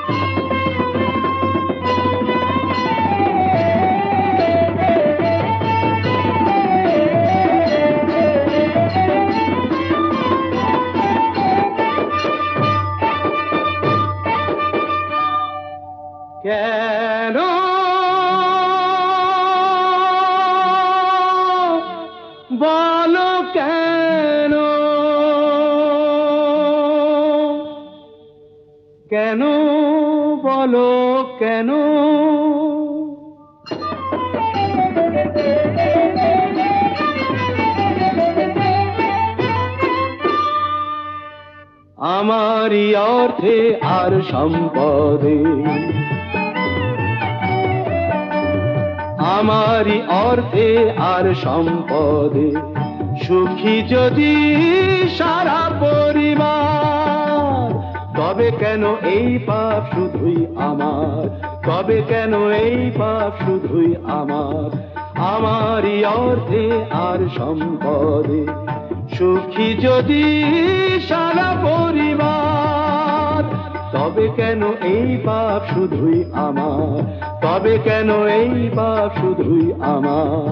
কেন বলো কেন, কেন বলো কেন, আমারই অর্থে আর সম্পদে, আমারই অর্থে আর সম্পদে সুখী যদি সারা পরিবার, তবে কেন এই পাপ শুধুই আমার, তবে কেন এই পাপ শুধুই আমার, আমারই অর্থে আর সম্পদে সুখী যদি সারা পরিবার, তবে কেন এই পাপ শুধুই আমার, তবে কেন এই পাপ শুধুই আমার।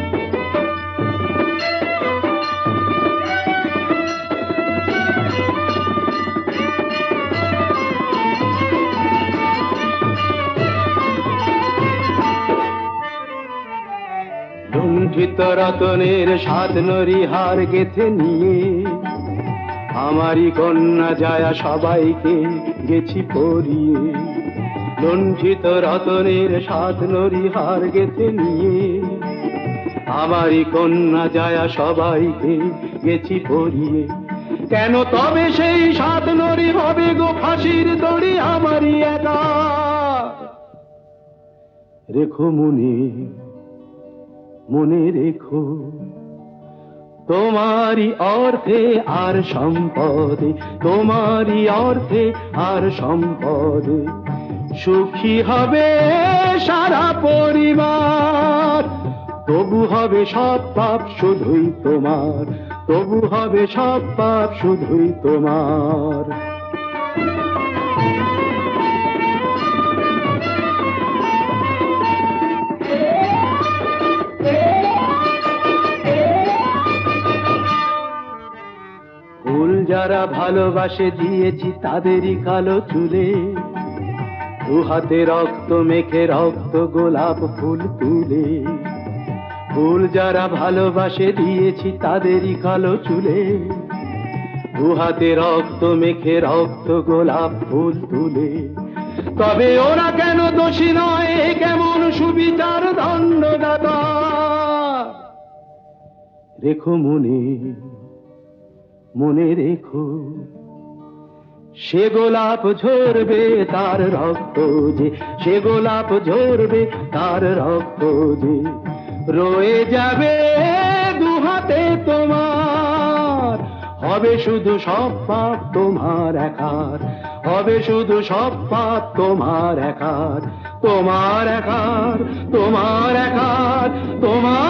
লুণ্ঠিত রতনের সাত নরি হার গেথে নিয়ে, আমারই কন্যা জায়া সবাইকে গেছি পরিয়ে। লুণ্ঠিত রতনের সাত নরি হার গেথে নিয়ে, আমারই কন্যা জায়া সবাইকে গেছি পরিয়ে। কেন তবে সেই সাত নরি হবে গো ফাঁসির দড়ি আমারই একা। রেখো মনে, মনে রেখো, তোমারই অর্থে আর সম্পদে, তোমারই অর্থে আর সম্পদে সুখী হবে সারা পরিবার, তবু হবে সব পাপ শুধুই তোমার, তবু হবে সব পাপ শুধুই তোমার। ফুল যারা ভালোবাসে দিয়েছি তাদেরই কালো চুলে, দু হাতে রক্ত মেখে রক্ত গোলাপ ফুল তুলে। ফুল যারা ভালোবাসে দিয়েছি তাদেরই কালো চুলে, দু হাতে রক্ত মেখে রক্ত গোলাপ ফুল তুলে। তবে ওরা কেন দোষী নয়, কেমন সুবিচার দণ্ডদাতা। রেখো মনে, মনে রেখো, সে গোলাপ ঝরবে তার রক্ত যে, সে গোলাপ ঝরবে তার রক্ত যে, রয়ে যাবে দু হাতে তোমার। হবে শুধু সব পাপ তোমার একার, হবে শুধু সব পাপ তোমার একার, তোমার একার, তোমার একার, তোমার